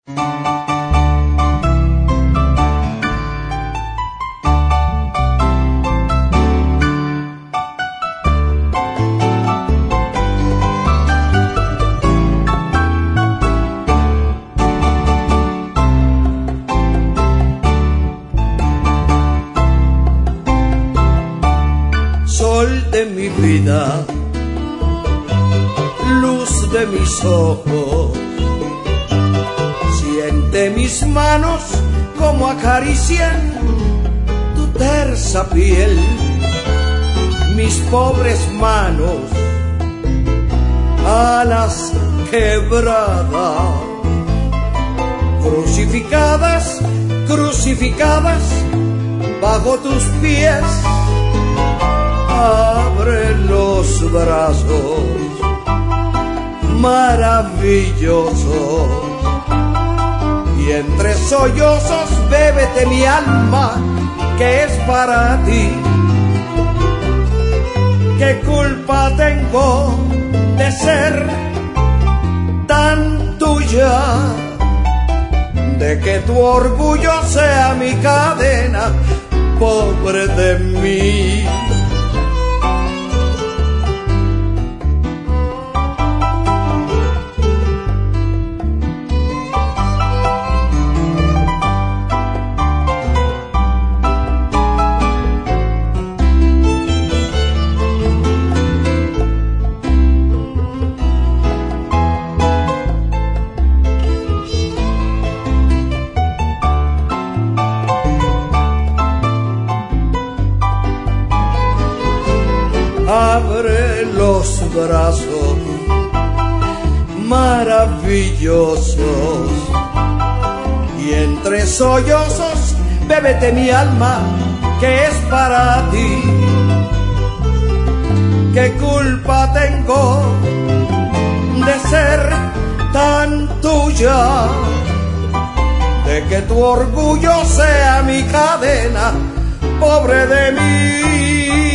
Sol de mi vida, luz de mis ojos, siente mis manos como acarician tu tersa piel, mis pobres manos, alas quebradas, crucificadas, crucificadas bajo tus pies. Abre los brazos maravillosos y entre sollozos bébete mi alma que es para ti. ¿Qué culpa tengo de ser tan tuya? De que tu orgullo sea mi cadena, pobre de mí. Abre los brazos maravillosos y entre sollozos bébete mi alma que es para ti. ¿Qué culpa tengo de ser tan tuya? De que tu orgullo sea mi cadena, pobre de mí.